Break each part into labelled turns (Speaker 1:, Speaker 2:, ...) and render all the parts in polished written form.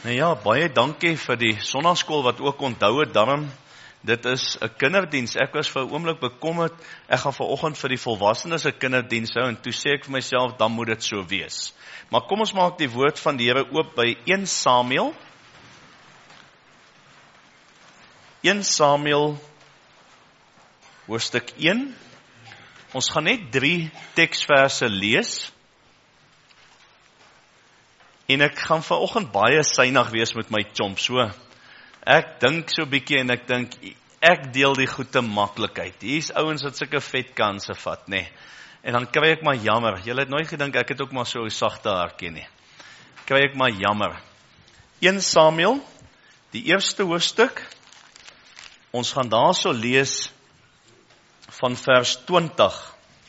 Speaker 1: Nou ja, baie dankie vir die sonnaskool wat ook onthou het daarom. Dit is 'n kinderdiens. Ek was vir 'n oomblik bekommerd. Ek gaan vanoggend vir die volwassenes 'n kinderdiens hou en toe sê ek vir myself, dan moet dit so wees. Maar kom ons maak die woord van die Here oop by 1 Samuel. 1 Samuel hoofstuk 1. Ons gaan net 3 teksverse lees. En ek gaan vanoggend baie synig wees met my chomp. So, ek dink so 'n bietjie en ek dink, ek deel die goeie maklikheid. Hier's ouens wat sulke vet kanse vat, nê. En dan kry ek maar jammer. Julle het nooit gedink ek het ook maar so 'n sagte hartjie nie. Kry ek maar jammer. 1 Samuel, die eerste hoofstuk. Ons gaan daarso lees van vers 20.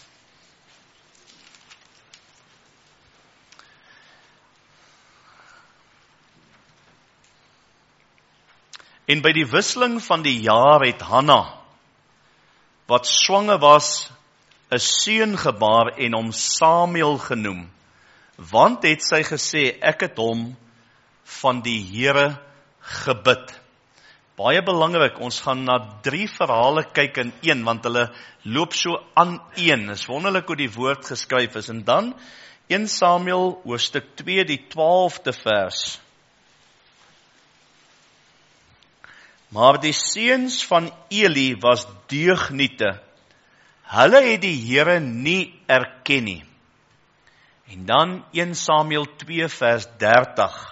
Speaker 1: En by die wisseling van die jaar het Hanna, wat swanger was, 'n seun gebaar en hom Samuel genoem, want het sy gesê, ek het hom van die Here gebid. Baie belangrik, ons gaan na 3 verhale kyk in een, want hulle loop so aan een. Is wonderlik hoe die woord geskryf is. En dan 1 Samuel hoofstuk 2, die 12de vers. Maar die seuns van Eli was deugniete. Hulle het die Here nie erken nie. En dan 1 Samuel 2 vers 30.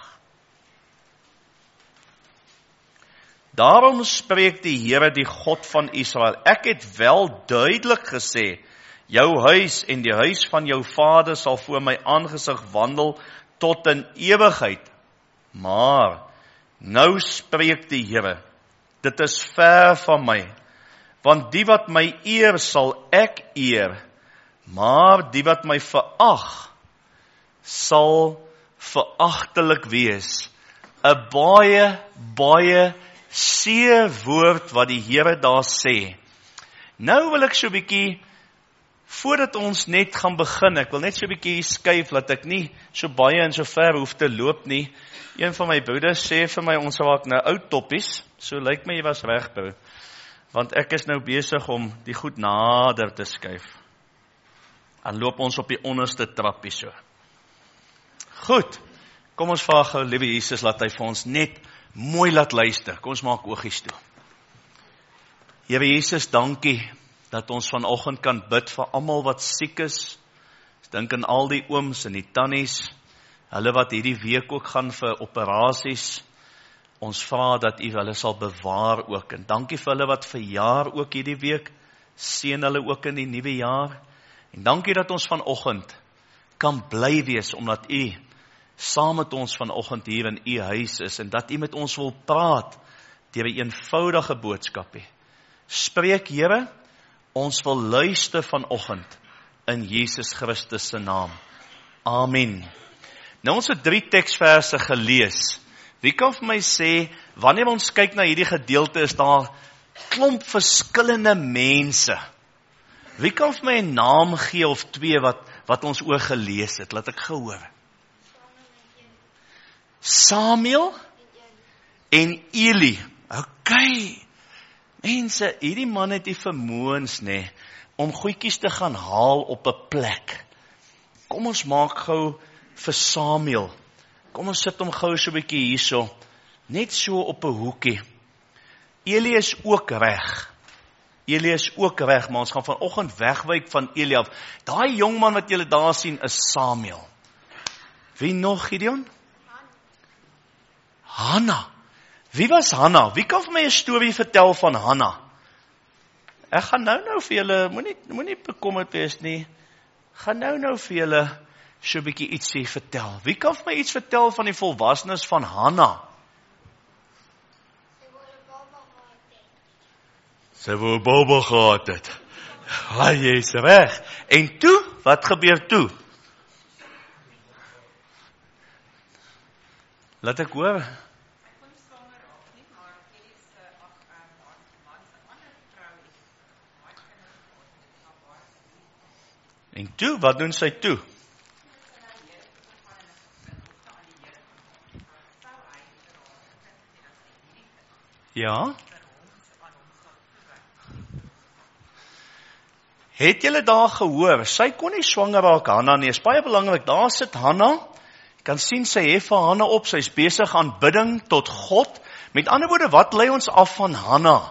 Speaker 1: Daarom spreek die Here, die God van Israel, ek het wel duidelik gesê, jou huis en die huis van jou vader sal voor my aangesig wandel tot in ewigheid. Maar nou spreek die Here, dit is ver van my, want die wat my eer sal ek eer, maar die wat my verag, sal veragtelik wees. 'n baie seer woord wat die Here daar sê. Nou wil ek so 'n bietjie, voordat ons net gaan begin, ek wil net so 'n bietjie skuif, dat ek nie so baie en so ver hoef te loop nie. Een van my broeders sê vir my, ons raak nou oud toppies, so lyk my jy was reg, bro. Want ek is nou besig om die goed nader te skuif. Dan loop ons op die onderste trappie so. Goed, kom ons vra gou, liewe Jesus, laat hy vir ons net mooi laat luister. Kom ons maak oogies toe. Here Jesus, dankie dat ons vanoggend kan bid vir almal wat siek is. Ek dink aan al die ooms en die tannies, hulle wat hierdie week ook gaan vir operasies. Ons vra dat U hulle sal bewaar ook. En dankie vir hulle wat verjaar ook hierdie week. Seën hulle ook in die nuwe jaar. En dankie dat ons vanoggend kan bly wees, omdat U saam met ons vanoggend hier in U huis is, en dat U met ons wil praat, deur 'n eenvoudige boodskapie. Spreek, Here, ons wil luister vanoggend, in Jesus Christus se naam. Amen. Nou ons het 3 teksverse gelees. Wie kan vir my sê, wanneer ons kyk na hierdie gedeelte, is daar klomp verskillende mense. Wie kan vir my 'n naam gee of 2 wat ons oor gelees het? Laat ek gehoor. Samuel en Eli. Okay. Mense, hierdie man het die vermoëns, nê, om goedjies te gaan haal op 'n plek. Kom ons maak gou vir Samuel. Kom ons sit hom gou so 'n bietjie hierso, net so op 'n hoekie. Eli is ook reg. Eli is ook reg, maar ons gaan vanoggend wegwyk van Eli af. Daai jong man wat julle daar sien is Samuel. Wie nog, Gideon? Hanna. Wie was Hanna? Wie kan vir my 'n storie vertel van Hanna? Ek gaan nou vir julle, moenie bekommerd wees nie. Gaan nou vir julle so 'n bietjie ietsie vertel. Wie kan vir my iets vertel van die volwassenes van Hanna? Sy wou 'n baba gehad het. Jy is reg. En toe, wat gebeur toe? Laat ek hoor. En toe, wat doen sy toe? Ja? Het julle daar gehoor, sy kon nie swanger raak Hanna nie, is baie belangrik, daar sit Hanna, jy kan sien sy hef vir Hanna op, sy is besig aanbidding tot God, met ander woorde, wat lei ons af van Hanna?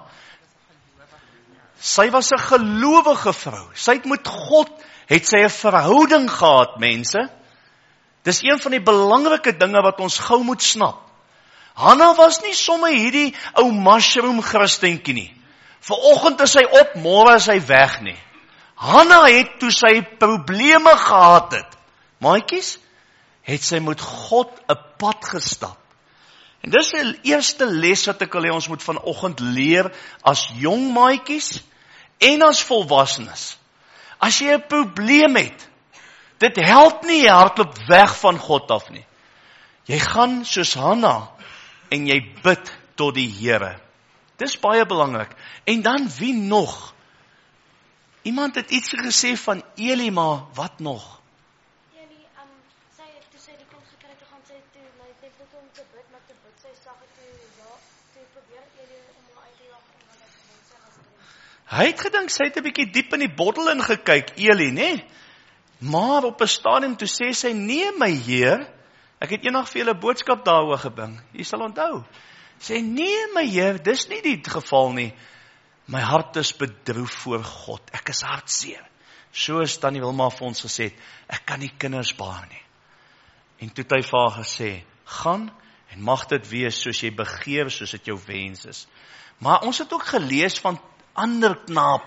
Speaker 1: Sy was 'n gelowige vrou, sy het met God, het sy 'n verhouding gehad, mense, dis een van die belangrike dinge wat ons gou moet snap, Hanna was nie sommer hierdie ou mushroom Christentjie nie, vanoggend is sy op, môre is hy weg nie, Hanna het toe sy probleme gehad het, maatjies, het sy met God 'n pad gestap. En dis die eerste les wat ek wil hê ons moet vanoggend leer as jong maatjies en as volwassenes. As jy 'n probleem het, dit help nie jy hardloop weg van God af nie. Jy gaan soos Hanna en jy bid tot die Here. Dis baie belangrik. En dan wie nog? Iemand het iets gesê van Eli, maar wat nog?
Speaker 2: Eli, sy het toe sy die kind gekry, toe gaan sy toe, net om te bid, maar te bid, sy slag het toe probeer Eli om haar uit te jaag, en wat ek gedink, sy was drin.
Speaker 1: Hy het gedink, sy het 'n bietjie diep in die bottel ingekyk, Eli, né? Maar op 'n stadium toe sê sy, nee my Heer, ek het eendag vir julle boodskap daaroor gebring, jy sal onthou. Sê, nee my Heer, dis nie die geval nie. My hart is bedroef voor God, ek is hartseer. Soos Tannie Wilma vir ons gesê het, ek kan nie kinders baar nie. En toe het hy vir haar gesê, gaan en mag dit wees soos jy begeer, soos dit jou wens is. Maar ons het ook gelees van ander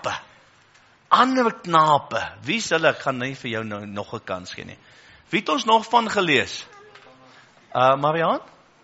Speaker 1: knape, wie is hulle, ek gaan nie vir jou nou nog 'n kans gee nie. Wie het ons nog van gelees? Marianne?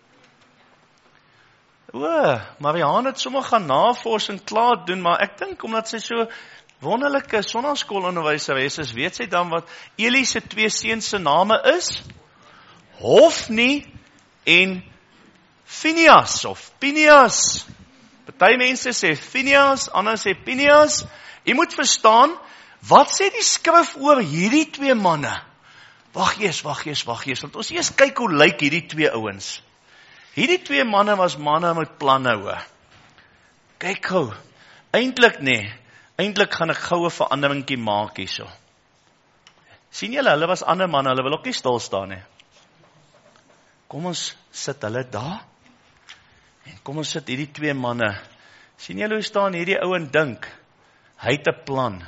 Speaker 1: Marianne het sommer gaan navorsing klaar doen, maar ek dink omdat sy so wonderlike sonnaskoolonderwyseres is, weet sy dan wat Eli se 2 seuns se name is? Hofni en Phineas of Phineas. Party mense sê Phineas, ander sê Phineas. Jy moet verstaan, wat sê die skrif oor hierdie 2 manne? Wag eers, want ons eers kyk hoe lyk hierdie 2 ouens. Hierdie 2 manne was manne met planne hoor. Kyk gou, eintlik gaan ek gou 'n veranderingkie maak hierso. Sien julle, hulle was ander manne, hulle wil ook nie stil staan nie. Kom ons sit hulle daar, en kom ons sit hierdie 2 manne. Sien julle hoe staan hierdie ou en dink, hy het 'n plan.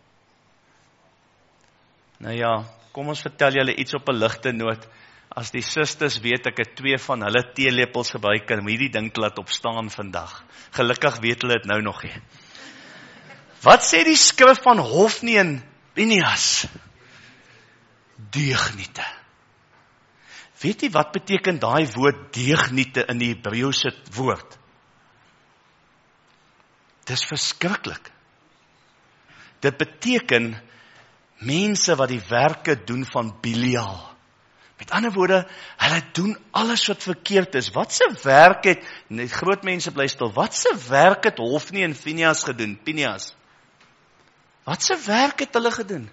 Speaker 1: Nou ja, kom ons vertel julle iets op 'n ligte noot. As die susters weet, ek het 2 van hulle teelepels gebruik om hierdie ding te laat opstaan vandag. Gelukkig weet hulle dit nou nog nie. Wat sê die skrif van Hofni en Phineas? Deugniete. Weet jy wat beteken daai woord deugniete in die Hebreëse woord? Dis verskriklik. Dit beteken mense wat die werke doen van Belial. Met ander woorde, hulle doen alles wat verkeerd is. Wat se werk het, net groot mense bly stil, wat se werk het Hofni en Phineas gedoen? Phineas. Wat se werk het hulle gedoen?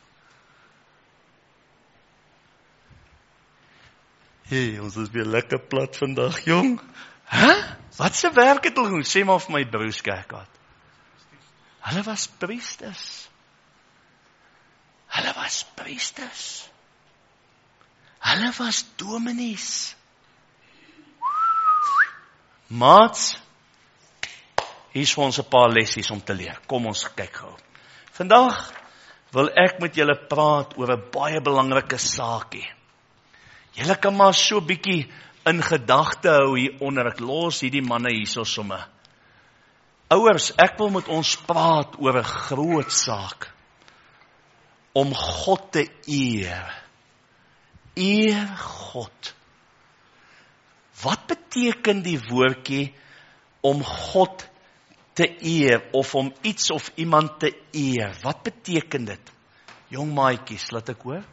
Speaker 1: Hey, ons is weer lekker plat vandag, jong. Wat se werk het hulle gedoen? Sê maar vir my broerskerk. Hulle was priesters. Hulle was dominees. Maats, hier is vir ons 'n paar lessies om te leer. Kom ons kyk gou. Vandag wil ek met julle praat oor 'n baie belangrike saakie. Julle kan maar so bietjie in gedagte hou hieronder. Ek los hierdie manne hierso somme. Ouers, ek wil met ons praat oor 'n groot saak. Om God te eer. Eer God. Wat beteken die woordjie om God te eer of om iets of iemand te eer? Wat beteken dit? Jong maatjies, laat ek hoor.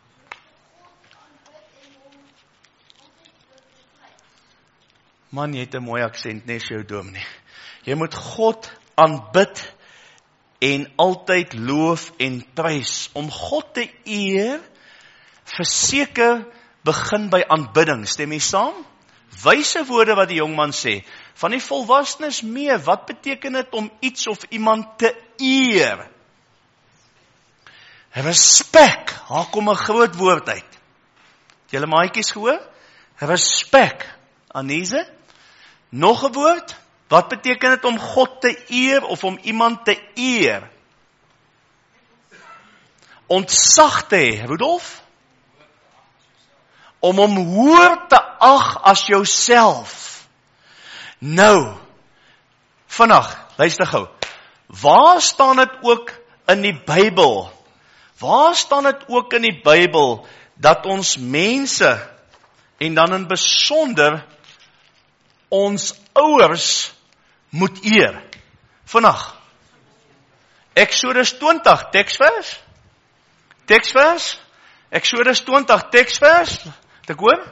Speaker 1: Man, jy het 'n mooi aksent, nee, jou dominee. Jy moet God aanbid en altyd loof en prys. Om God te eer, verseker begin by aanbidding. Stem jy saam? Wyse woorde wat die jongman sê. Van die volwassenes meer, wat beteken dit om iets of iemand te eer? Respek, daar kom 'n groot woord uit. Het julle maatjies gehoor? Respek, Anise. Nog 'n woord, wat beteken dit om God te eer of om iemand te eer? Ontsag te hê, Rudolf? Om hom hoër te ag as jouself. Nou, vandag, luister gou. Waar staan dit ook in die Bybel? Waar staan dit ook in die Bybel dat ons mense en dan in besonder ons ouers moet eer? Vandag. Exodus 20 teksvers. Teksvers. Exodus 20 teksvers. Het ek hoor?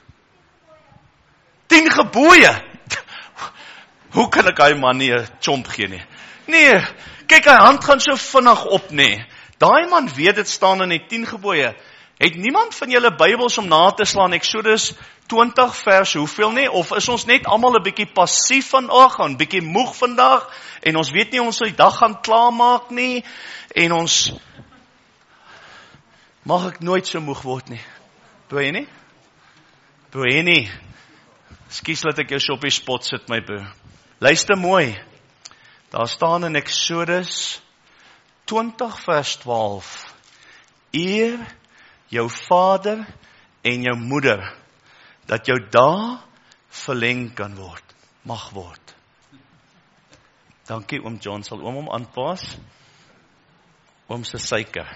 Speaker 1: 10 gebooie. Hoe kan ek hy man nie 'n chomp gee nie? Nee, kyk hy hand gaan so vinnig op nie. Daai man weet dit staan in die 10 gebooie. Het niemand van julle Bybels om na te slaan Exodus 20 vers hoeveel nie? Of is ons net almal 'n bietjie passief vandag, 'n bietjie moeg vandag en ons weet nie ons sal die dag gaan klaarmaak nie en ons mag ek nooit so moeg word nie. Doe jy nie? Doe jy nie? Skus laat ek jou so op die spot sit my broer. Luister mooi. Daar staan in Exodus 20 vers 12. Eer jou vader en jou moeder, dat jou dae verleng kan word, mag word. Dankie oom John, sal oom hom aanpas. Oom se suiker.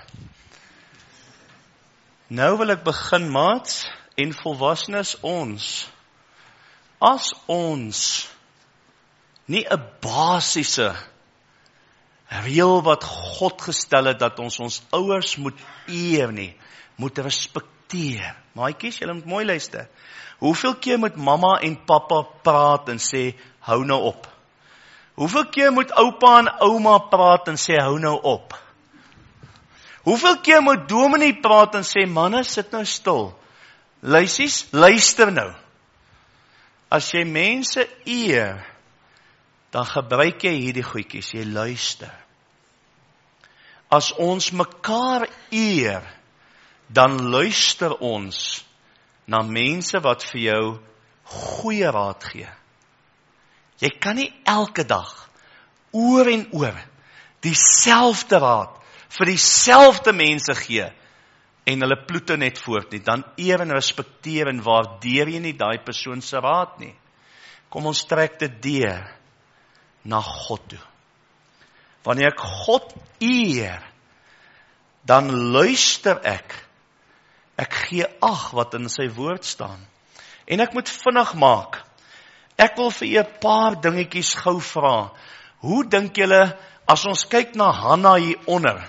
Speaker 1: Nou wil ek begin, maats en volwassenes ons. As ons nie 'n basiese reël wat God gestel het dat ons ouers moet eer nie, moet respekteer. Maatjies, julle moet mooi luister. Hoeveel keer moet mamma en pappa praat en sê, hou nou op? Hoeveel keer moet oupa en ouma praat en sê, hou nou op? Hoeveel keer moet dominee praat en sê, manne, sit nou stil. Luister nou. As jy mense eer, dan gebruik jy hierdie goedjies, jy luister. As ons mekaar eer, dan luister ons na mense wat vir jou goeie raad gee. Jy kan nie elke dag, oor en oor, dieselfde raad vir dieselfde mense gee en hulle ploete net voort nie. Dan eer en respekteer en waardeer jy nie daai persoon se raad nie. Kom ons trek dit deur na God toe. Wanneer ek God eer, dan luister ek. Ek gee ag wat in sy woord staan. En ek moet vinnig maak. Ek wil vir 'n paar dingetjies gou vra. Hoe dink julle, as ons kyk na Hanna hieronder,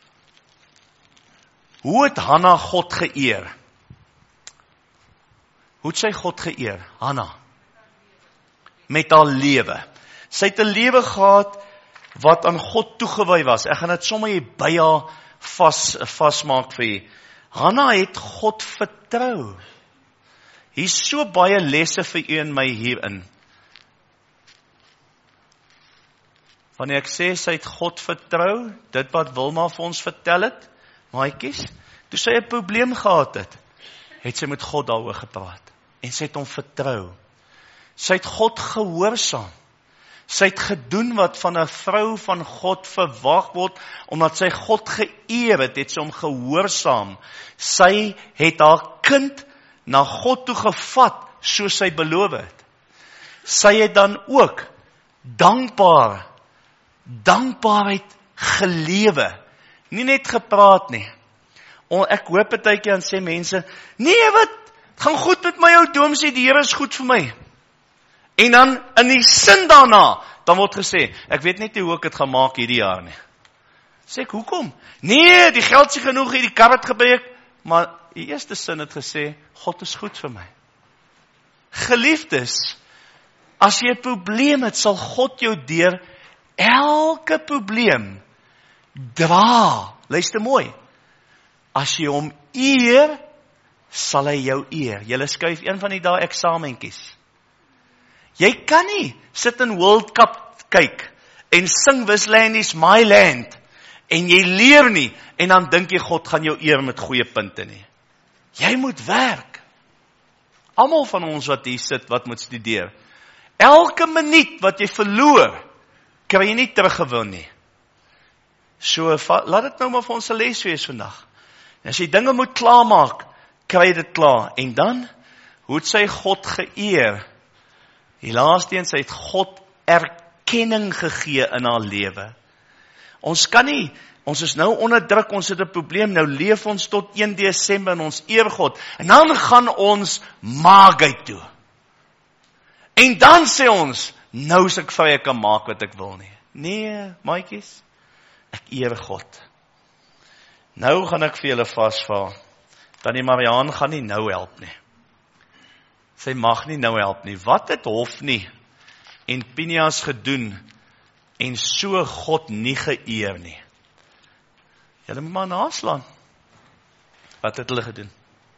Speaker 1: hoe het Hanna God geëer? Hoe het sy God geëer? Hanna. Met haar lewe. Sy het 'n lewe gehad wat aan God toegewy was. Ek gaan dit sommer hier by haar vasmaak vir u. Hanna het God vertrou. Hier's so baie lesse vir u en my hierin. Wanneer ek sê sy het God vertrou, dit wat Wilma vir ons vertel het, maatjies, toe sy 'n probleem gehad het sy met God daaroor gepraat. En sy het hom vertrou. Sy het God gehoorsaam. Sy het gedoen wat van 'n vrou van God verwag word, omdat sy God geëer het sy hom gehoorsaam. Sy het haar kind na God toe gevat, soos sy beloof het. Sy het dan ook dankbaarheid gelewe. Nie net gepraat nie. Ek hoor partykeer en sê mense, nee wat, het gaan goed met my ou doomsie, die Here is goed vir my. En dan in die sin daarna, dan word gesê, ek weet net nie hoe ek het gaan maak hierdie jaar nie. Sê ek, hoekom? Nee, die geld is genoeg, die kar het gebreek, maar die eerste sin het gesê, God is goed vir my. Geliefdes, as jy 'n probleem het, sal God jou deur elke probleem dra. Luister mooi. As jy hom eer sal hy jou eer. Julle skuif een van die dae eksamentjies. Jy kan nie sit in World Cup kyk en sing This Land is my land en jy leer nie en dan dink jy God gaan jou eer met goeie punte nie. Jy moet werk. Almal van ons wat hier sit, wat moet studeer. Elke minuut wat jy verloor, kan jy nie teruggewin nie. So, laat dit nou maar vir ons 'n les wees vandag. En as jy dinge moet klaarmaak, kry dit klaar. En dan, hoe het sy God geëer? Die laaste een, sy het God erkenning gegee in haar lewe. Ons kan nie, ons is nou onder druk, ons het 'n probleem, nou leef ons tot 1 Desember en ons eer God. En dan gaan ons Maagheid toe. En dan sê ons, nou is ek vry, ek kan maak wat ek wil nie. Nee, maatjies, ek eer God. Nou gaan ek vir julle vasvra. Tannie Mariaan gaan nie nou help nie. Sy mag nie nou help nie. Wat het Hofni en Pinias gedoen en so God nie geëer nie? Julle moet maar naslaan. Wat het hulle gedoen?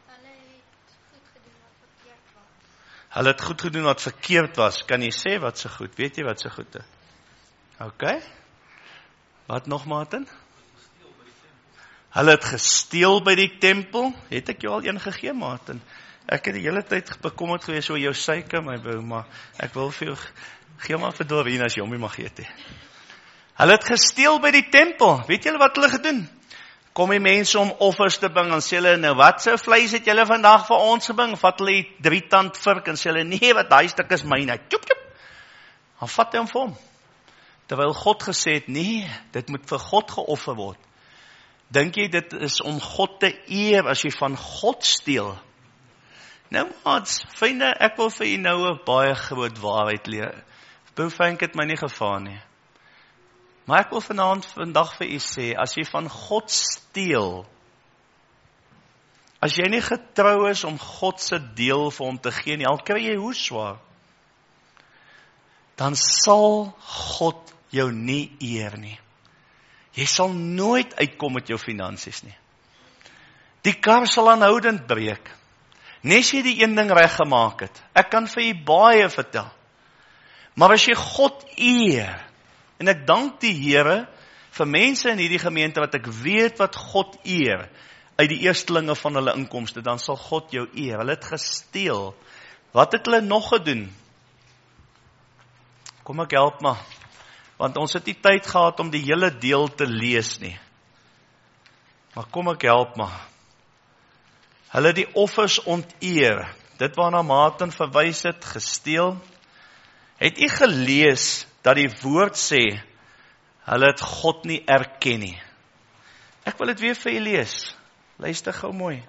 Speaker 1: Hulle het goed gedoen wat verkeerd was. Kan jy sê wat se goed? Weet jy wat se goed is? OK. Wat nog, Martin? Hulle het gesteel by die tempel. Het ek jou al een gegee, Martin? Ek het die hele tyd bekommerd gewees oor jou suiker, my bou, maar ek wil vir jou, gee maar vir Doreen as jy hom nie mag eet. Hulle het gesteel by die tempel. Weet julle wat hulle gedoen? Kom die mense om offers te bring, en sê hulle, nou wat se vleis het julle vandag vir ons gebring? Vat hulle die 3-tand vurk, en sê hulle, nee, wat daai stuk is myne. Tjoep, tjoep. Dan vat hy hom vir hom. Terwyl God gesê het, nee, dit moet vir God geoffer word. Dink jy dit is om God te eer as jy van God steel? Nou maats, vriende, ek wil vir u nou 'n baie groot waarheid leer. Bou Frank het my nie gevaar nie. Maar ek wil vandag vir u sê, as jy van God steel, as jy nie getrou is om God se deel vir hom te gee nie, al kry jy hoe swaar, dan sal God jou nie eer nie. Jy sal nooit uitkom met jou finansies nie. Die kar sal aanhoudend breek. Nes jy die een ding reggemaak het. Ek kan vir jy baie vertel. Maar as jy God eer, en ek dank die Here vir mense in hierdie gemeente wat ek weet wat God eer, uit die eerstelinge van hulle inkomste, dan sal God jou eer. Hulle het gesteel. Wat het hulle nog gedoen? Kom ek help maar. Want ons het nie tyd gehad om die hele deel te lees nie. Maar kom ek help maar. Hulle die offers onteer. Dit waarna Martin verwys het, gesteel. Het u gelees dat die woord sê, hulle het God nie erken nie. Ek wil dit weer vir u lees. Luister gou mooi.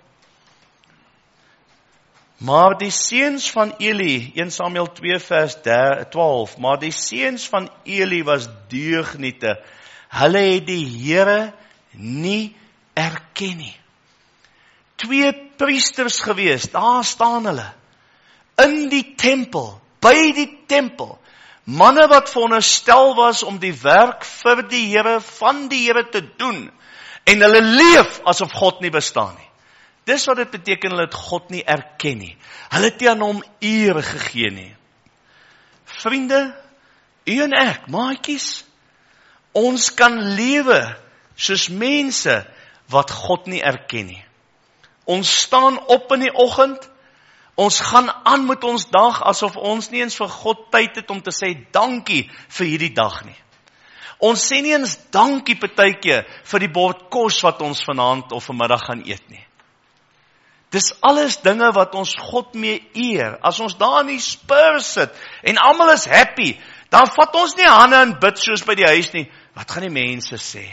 Speaker 1: Maar die seuns van Eli, 1 Samuel 2 vers 12, maar die seuns van Eli was deugniete. Hulle het die Here nie erken nie. 2 priesters gewees, daar staan hulle. In die tempel, by die tempel. Manne wat veronderstel was om die werk vir die Here, van die Here te doen. En hulle leef asof God nie bestaan nie. Dis wat dit beteken, hulle het God nie erken nie. Hulle het nie aan hom eer gegee nie. Vriende, u en ek, maatjies, ons kan lewe soos mense wat God nie erken nie. Ons staan op in die oggend, ons gaan aan met ons dag, asof ons nie eens vir God tyd het om te sê dankie vir hierdie dag nie. Ons sê nie eens dankie partykeer vir die bord kos wat ons vanaand of vanmiddag gaan eet nie. Dis alles dinge wat ons God mee eer. As ons daar in die spur sit en almal is happy, dan vat ons nie hande en bid soos by die huis nie. Wat gaan die mense sê?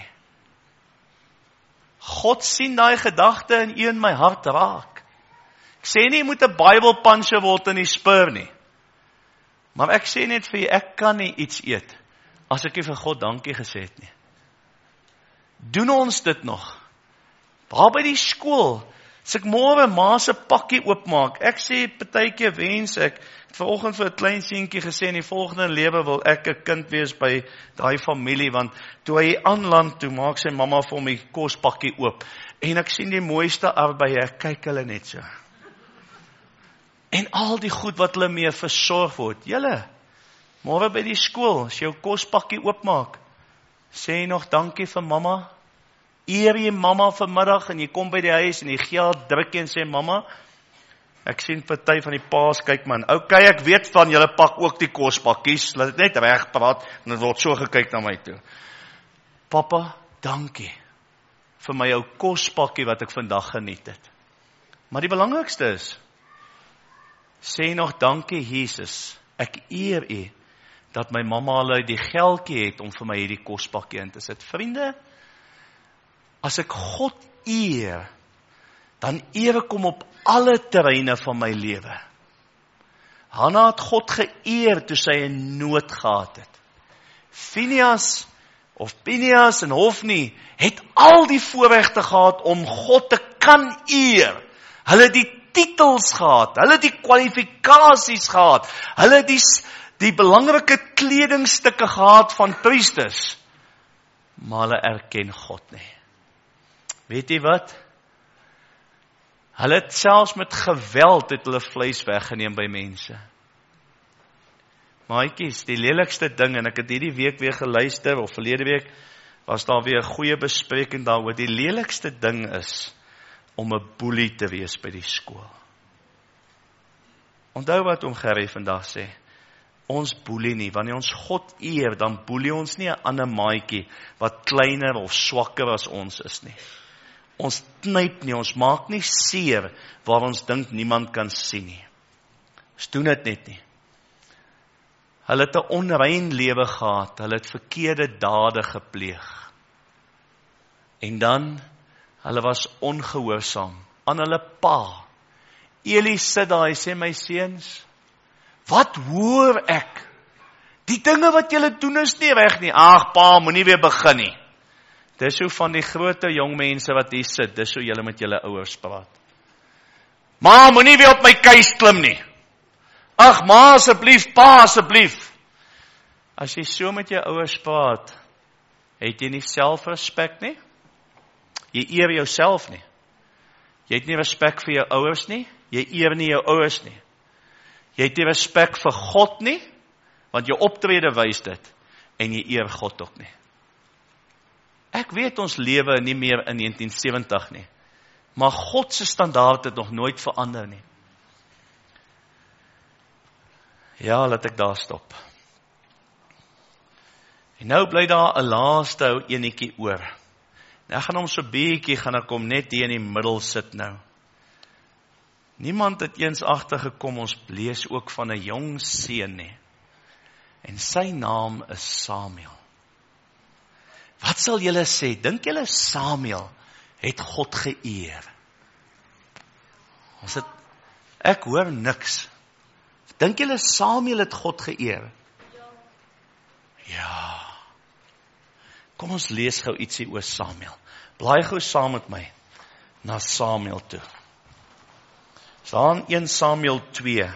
Speaker 1: God sien daai gedagte in u en my hart raak. Ek sê nie jy moet 'n Bybelpuncher word in die spur nie. Maar ek sê net vir jy, ek kan nie iets eet as ek nie vir God dankie gesê het nie. Doen ons dit nog? Waar by die skool As ek môre ma se pakkie oopmaak, ek sê partykeer wens ek, vanoggend vir 'n klein seentjie gesê, in die volgende lewe wil ek 'n kind wees by daai familie, want toe hy aanland, toe maak sy mamma vir hom die kospakkie oop, en ek sien die mooiste arbei, ek kyk hulle net so. En al die goed wat hulle mee versorg word, julle, môre by die skool, as jy jou kospakkie oopmaak, sê nog dankie vir mamma, eer jy mamma vanmiddag, en jy kom by die huis, en jy geld druk en sê, mamma, ek sien party van die paas, kyk man, okay, ek weet van julle pak ook die kospakkies, laat dit net reg praat, en dit word so gekyk na my toe. Papa, dankie vir my ou kospakkie wat ek vandag geniet het. Maar die belangrikste is, sê nog dankie Jesus, ek eer u, dat my mamma al die geldjie het om vir my hierdie kospakkie in te sit. Vriende, as ek God eer, dan eer ek hom op alle terreine van my lewe. Hanna het God geëer toe sy 'n nood gehad het. Phineas en Hofni het al die voorregte gehad om God te kan eer. Hulle het die titels gehad, hulle het die kwalifikasies gehad, hulle het die belangrike kledingstukke gehad van priesters, maar hulle erken God nie. Weet jy wat? Hulle het selfs met geweld het hulle vleis weggeneem by mense. Maatjies, die lelikste ding, en ek het hierdie week weer geluister, of verlede week, was daar weer 'n goeie bespreking daaroor, die lelikste ding is, om 'n boelie te wees by die skool. Onthou wat oom Gerry vandag sê, ons boelie nie, wanneer ons God eer, dan boelie ons nie 'n ander maatjie, wat kleiner of swakker as ons is nie. Ons knyp nie, ons maak nie seer, waar ons dink niemand kan sien nie. Ons doen dit net nie. Hulle het 'n onrein lewe gehad, hulle het verkeerde dade gepleeg. En dan, hulle was ongehoorsaam aan hulle pa. Eli sit daar, hy sê, my seuns, wat hoor ek? Die dinge wat julle doen is nie reg nie. Ag pa, moenie weer begin nie. Dis hoe van die groot jong mense wat hier sit, dis hoe julle met julle ouers praat. Ma, moenie weer op my keis klim nie. Ag ma, asseblief, pa, asseblief. As jy so met jou ouers praat, het jy nie selfrespek nie? Jy eer jouself nie. Jy het nie respek vir jou ouers nie, jy eer nie jou ouers nie. Jy het nie respek vir God nie, want jou optrede wys dit, en jy eer God ook nie. Ek weet ons lewe nie meer in 1970 nie, maar God se standaard het nog nooit verander nie. Ja, laat ek daar stop. En nou bly daar 'n laaste ou enetjie oor. Ek gaan hom so bietjie, gaan ek hom net hier in die middel sit nou. Niemand het eens agtergekom, ons lees ook van 'n jong seun nie. En sy naam is Samuel. Wat sal julle sê? Dink julle Samuel het God geëer? Ek hoor niks. Dink julle Samuel het God geëer? Ja. Kom ons lees gou ietsie oor Samuel. Blaai gou saam met my na Samuel toe. Staan 1 Samuel 2.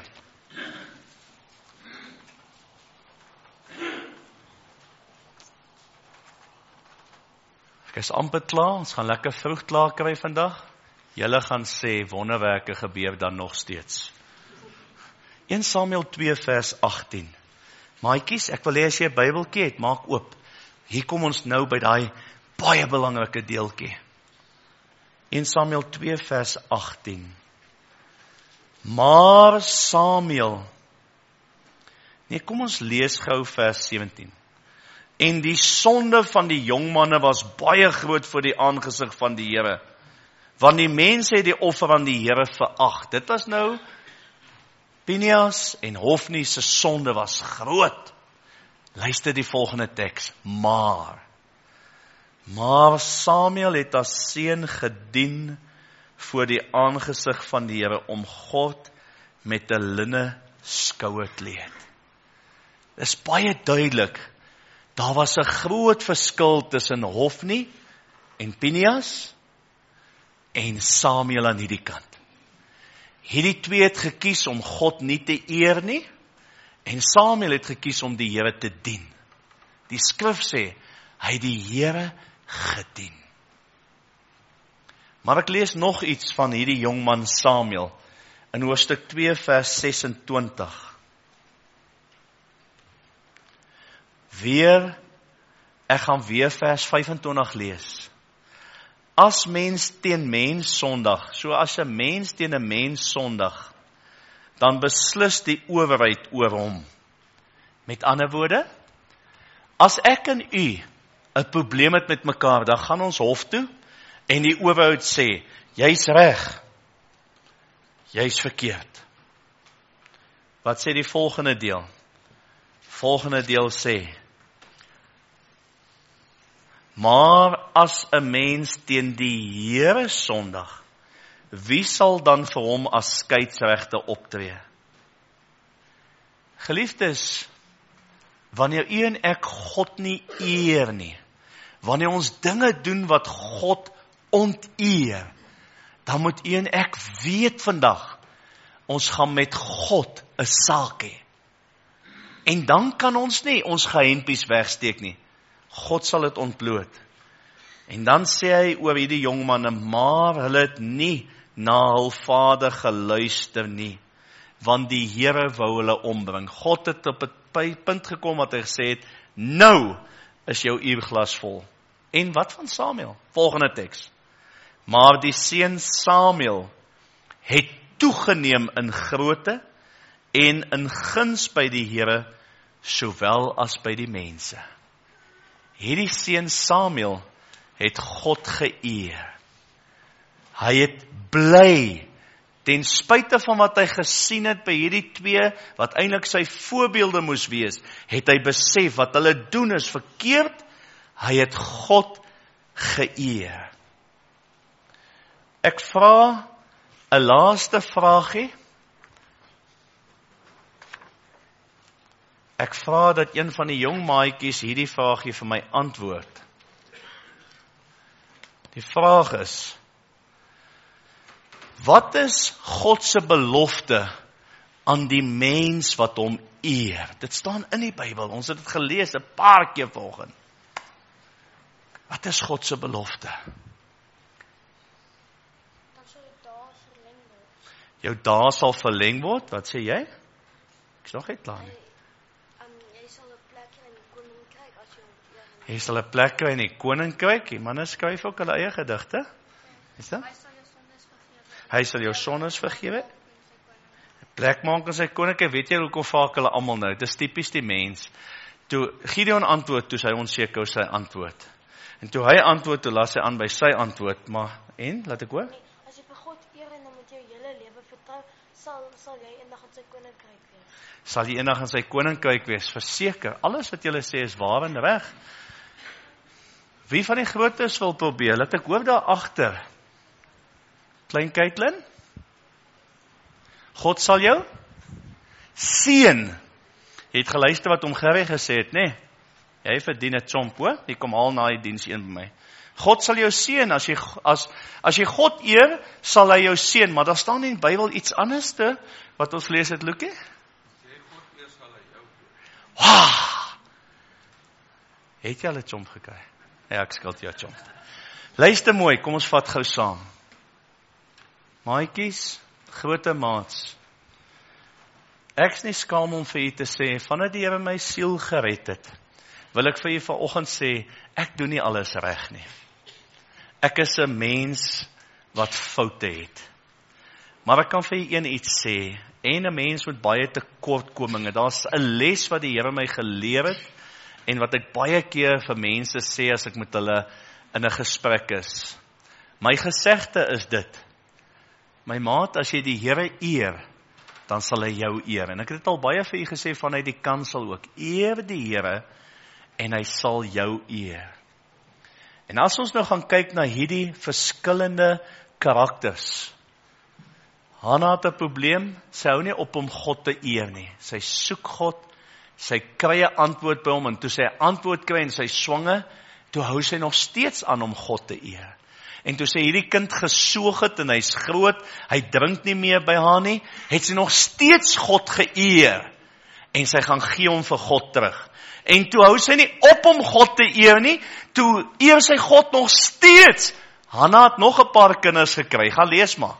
Speaker 1: Ek is amper klaar, ons gaan lekker vroeg klaar kry vandag. Julle gaan sê, wonderwerke gebeur dan nog steeds. 1 Samuel 2 vers 18. Maatjies, ek wil hê as jy 'n Bybeltjie het, maak oop. Hier kom ons nou by daai baie belangrike deeltjie. 1 Samuel 2 vers 18. Maar Samuel, nee, kom ons lees gou vers 17. En die sonde van die jongmanne was baie groot voor die aangesig van die Here, want die mense het die offer aan die Here verag. Dit was nou, Phineas en Hofni se sonde was groot. Luister die volgende teks, maar Samuel het as seun gedien voor die aangesig van die Here om God met 'n linne skouerkleed. Dit is baie duidelik, daar was 'n groot verskil tussen Hofni en Phineas, en Samuel aan hierdie kant. Hierdie twee het gekies om God nie te eer nie, en Samuel het gekies om die Here te dien. Die skrif sê, hy het die Here gedien. Maar ek lees nog iets van hierdie jongman Samuel, in hoofstuk 2 vers 26. Ek gaan weer vers 25 lees. As mens teen mens sondig, so as 'n mens teen 'n mens sondig, dan beslis die owerheid oor hom. Met ander woorde, as ek en u 'n probleem het met mekaar, dan gaan ons hof toe, en die owerheid sê, jy's reg, jy's verkeerd. Wat sê die volgende deel? Volgende deel sê, maar as 'n mens teen die Here sondig, wie sal dan vir hom as skeidsregter optree? Geliefdes, wanneer u en ek God nie eer nie, wanneer ons dinge doen wat God onteer, dan moet u en ek weet vandag, ons gaan met God 'n saak hê. En dan kan ons nie ons gehempies wegsteek nie. God sal dit ontbloot. En dan sê hy oor hierdie jongmanne, maar hulle het nie na hul vader geluister nie, want die Here wou hulle ombring. God het op 'n punt gekom wat hy gesê het, nou is jou uurglas vol. En wat van Samuel? Volgende teks. Maar die seun Samuel het toegeneem in grootte en in guns by die Here, sowel as by die mense. Hierdie seun Samuel het God geëer. Hy het bly, ten spyte van wat hy gesien het by hierdie twee, wat eintlik sy voorbeelde moes wees, het hy besef wat hulle doen is verkeerd, hy het God geëer. Ek vra 'n laaste vraagie. Ek vra dat een van die jong maatjies hierdie vraagie vir my antwoord. Die vraag is, wat is God se belofte aan die mens wat hom eer? Dit staan in die Bybel, ons het dit gelees 'n paar keer vanoggend. Wat is God se belofte?
Speaker 2: Dan sal jou dae verleng word.
Speaker 1: Jou dae sal verleng word, wat sê jy? Ek is nog nie klaar nie.
Speaker 2: Jy sal 'n plek kry in die koninkryk as jy
Speaker 1: Jy sal 'n plek kry in die koninkryk. Die manne skryf ook hulle eie gedigte. Is dit? Hy sal jou sondes vergewe. 'n Plek maak in sy koninkryk. Weet jy hoekom vaak hulle almal nou? Dis tipies die mens. Toe Gideon antwoord, toe sy onseker oor sy antwoord. En toe hy antwoord, toe las hy aan by sy antwoord, maar en laat ek hoor.
Speaker 2: Nee, as jy vir God eer en dan met jou hele lewe vertrou, sal jy eendag in sy koninkryk wees.
Speaker 1: Sal jy eendag in sy koninkryk wees, verseker. Alles wat julle sê is waar en reg. Wie van die grootes wil probeer? Laat ek hoor daar agter. Klein Caitlin? God sal jou seën. Jy het geluister wat hom Gerry gesê het, nê? Jy verdien 'n chomp, hoor? Jy kom al na die diens een by my. God sal jou seën, as jy God eer, sal hy jou seën, maar daar staan in die Bybel iets anders te, wat ons lees het, Lukie?
Speaker 3: Sê God eer sal hy jou eer.
Speaker 1: Wah! Het jy al 'n chomp gekry? Ja, ek skuld jou 'n chomp. Luister mooi, kom ons vat gou saam. Maatjies, groote maats. Ek's nie skaam om vir u te sê, vandat die Here my siel gered het, wil ek vir u vanoggend sê, ek doen nie alles reg nie. Ek is 'n mens wat foute het. Maar ek kan vir u iets sê, en 'n mens met baie tekortkominge. Daar's 'n les wat die Here my geleer het, en wat ek baie keer vir mense sê as ek met hulle in 'n gesprek is. My gesegde is dit, my maat, as jy die Here eer, dan sal hy jou eer. En ek het dit al baie vir u gesê vanuit die kansel ook. Eer die Here, en hy sal jou eer. En as ons nou gaan kyk na hierdie verskillende karakters. Hanna het 'n probleem, sy hou nie op om God te eer nie. Sy soek God, sy kry 'n antwoord by hom, en toe sy 'n antwoord kry en sy swanger, toe hou sy nog steeds aan om God te eer. En toe sy hierdie kind gesoog het en hy's groot, hy drink nie meer by haar nie, het sy nog steeds God geëer. En sy gaan gee hom vir God terug. En toe hou sy nie op om God te eer nie, toe eer sy God nog steeds. Hanna het nog 'n paar kinders gekry, gaan lees maar.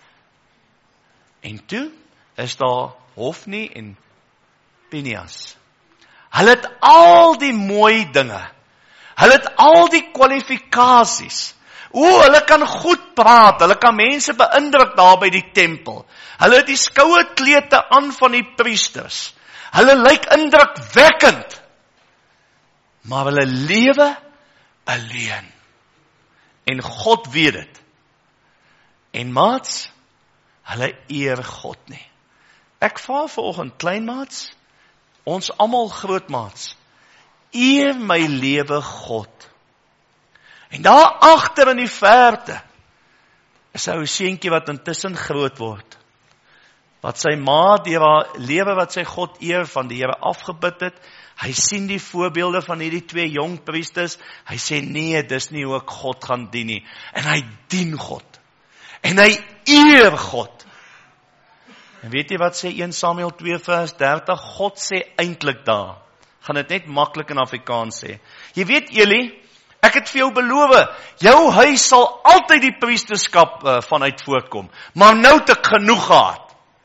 Speaker 1: En toe is daar Hofni en Pinias. Hulle het al die mooi dinge. Hulle het al die kwalifikasies. Hulle kan goed praat, hulle kan mense beïndruk daar by die tempel. Hulle het die skoue klete aan van die priesters. Hulle lyk indrukwekkend. Maar hulle lewe alleen. En God weet dit. En maats, hulle eer God nie. Ek vra vanoggend, klein maats, ons almal groot maats, eer my lewe God. En daar agter in die verte is 'n ou seentjie wat intussen groot word. Wat sy ma deur haar lewe wat sy God eer van die Here afgebid het. Hy sien die voorbeelde van hierdie 2 jong priesters. Hy sê nee, dis nie hoe ek God gaan dien nie. En hy dien God. En hy eer God. En weet jy wat sê 1 Samuel 2 vers 30? God sê eintlik daar. Gaan dit net maklik in Afrikaans sê. Jy weet Eli, ek het vir jou beloof, jou huis sal altyd die priesterskap vanuit voortkom. Maar nou het ek genoeg gehad.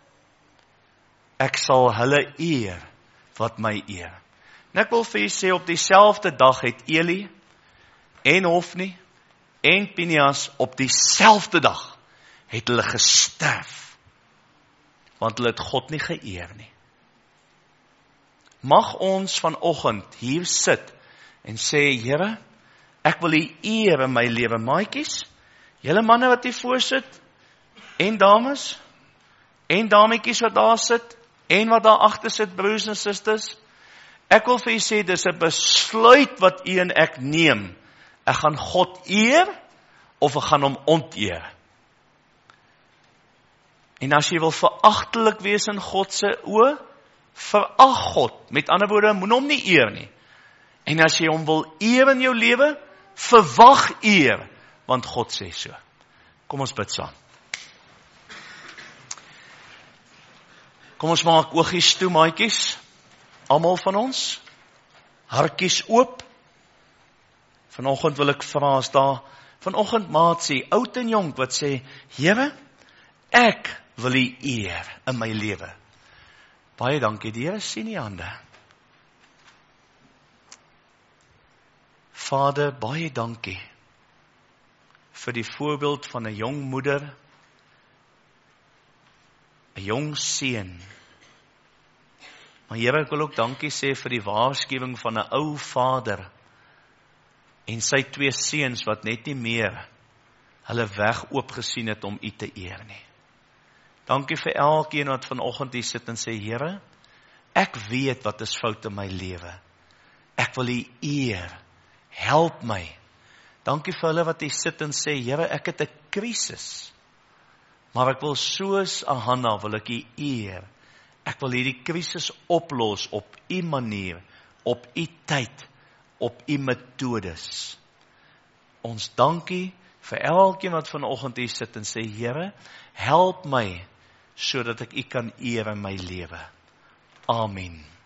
Speaker 1: Ek sal hulle eer wat my eer. En ek wil vir julle sê, op dieselfde dag het Eli en Hofni en Pinias op dieselfde dag het hulle gesterf. Want hulle het God nie geëer nie. Mag ons vanoggend hier sit en sê, Here, ek wil U eer in my lewe. Maatjies, julle manne wat hier voor sit, en dames, en dametjies wat daar sit, en wat daar agter sit, broers en susters, ek wil vir u sê, dis 'n besluit wat u en ek neem. Ek gaan God eer, of ek gaan hom onteer. En as jy wil veragtelik wees in God se oë, verag God. Met ander woorde, moet hom nie eer nie. En as jy hom wil eer in jou lewe, verwag eer, want God sê so. Kom ons bid saam. Kom ons maak oogies toe, maatjies. Almal van ons, hartjies oop. Vanoggend wil ek vra, as daar vanoggend maat sê, oud en jonk, wat sê, Here, ek wil U eer in my lewe. Baie dankie, die Here sien die hande. Vader, baie dankie vir die voorbeeld van 'n jong moeder, 'n jong seun. Maar Here, ek wil ook dankie sê vir die waarskuwing van 'n ou vader en sy 2 seuns wat net nie meer hulle weg oopgesien het om U te eer nie. Dankie vir elkeen wat vanoggend hier sit en sê, Here, ek weet wat is fout in my lewe. Ek wil U eer. Help my. Dankie vir hulle wat hier sit en sê, Here, ek het 'n krisis. Maar ek wil soos 'n Hanna wil ek U eer. Ek wil hierdie krisis oplos op U manier, op U tyd, op U metodes. Ons dankie vir elkeen wat vanoggend hier sit en sê, Here, help my sodat ek U kan eer in my lewe. Amen.